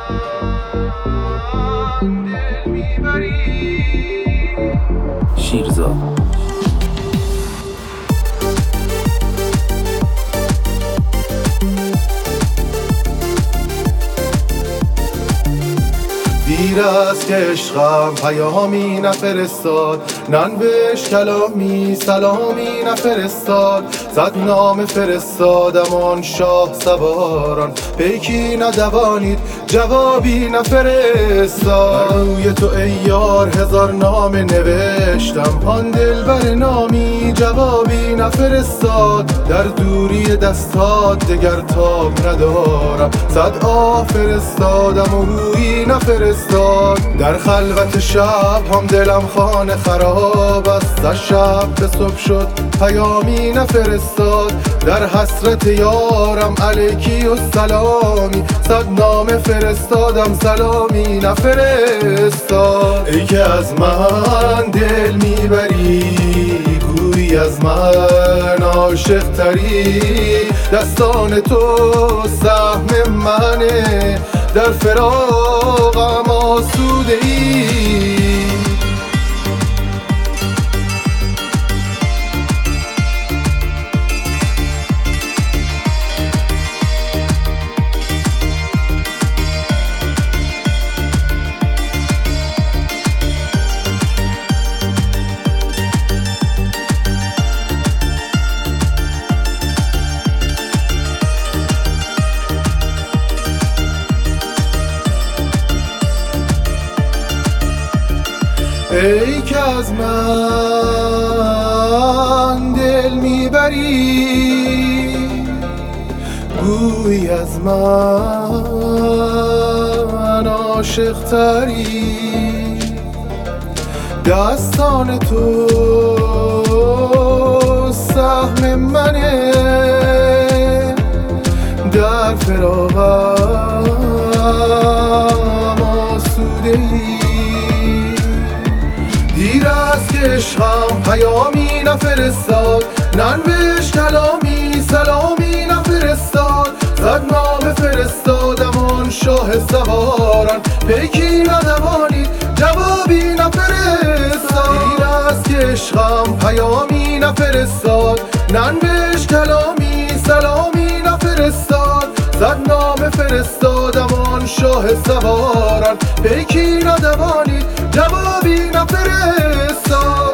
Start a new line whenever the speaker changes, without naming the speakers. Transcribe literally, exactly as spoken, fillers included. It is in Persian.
دل میبری
شیرزا
دیر است که عشقم پیامی نفرستاد، ننوشت کلامی سلامی نفرستاد. صد نامه فرستادم آن شاه سواران، پیکی ندوانید جوابی نفرستاد. بر روی تو ای یار هزار نامه نوشتم، آن دلبر نامی جوابی نفرستاد. در دوری دستات دگر تاب ندارم، صد آه فرستادم و رویی نفرستاد. در خلوت شب هم دلم خانه خراب است، از شب به صبح شد پیامی نفرستاد. در حسرت یارم علیکی و سلامی، صد نامه فرستادم سلامی نفرستاد. ای که از من دل میبری، گویی از من عاشق تری. دستان تو سهم منه، در فراقم آسوده ای. ای که از من دل میبری، گویی از من عاشق تری. دستان تو سهم منه، در فراقم آسوده ای. دیر است که عشقم پیامی نفرستاد، ننوشت کلامی سلامی نفرستاد. صد نامه فرستادم آن شاه سواران، پیکی ندوانید جوابی نفرستاد. دیر است که عشقم پیامی نفرستاد، ننوشت کلامی سلامی نفرستاد. صد نامه فرستادم آن شاه سواران، پیکی ندوانید جوابی نفرستاد.